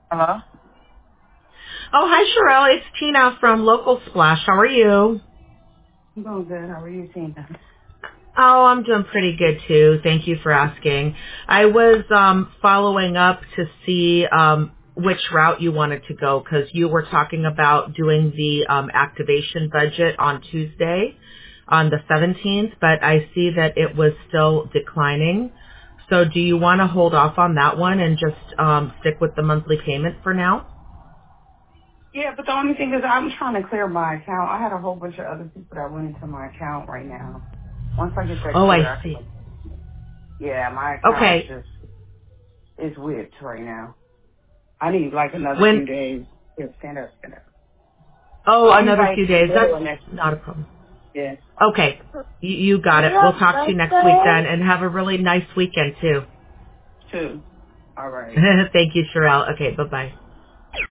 Hello? Oh, hi, Sherelle. It's Tina from Local Splash. How are you? I'm doing good. How are you, Tina? Oh, I'm doing pretty good, too. Thank you for asking. I was following up to see which route you wanted to go because you were talking about doing the activation budget on Tuesday on the 17th, but I see that it was still declining. So do you want to hold off on that one and just stick with the monthly payment for now? Yeah, but the only thing is I'm trying to clear my account. I had a whole bunch of other people that went into my account right now. Once I get that Oh, clear, I I see. can. Yeah, my account is Okay. just is whipped right now. I need like another When few days. Here, stand up, stand up. Oh, Maybe another like few days. middle That's of next. not a problem. Yeah. Okay. You got it. We'll talk to you next week then, and have a really nice weekend too. Two. All right. Thank you, Sherelle. Okay, bye-bye.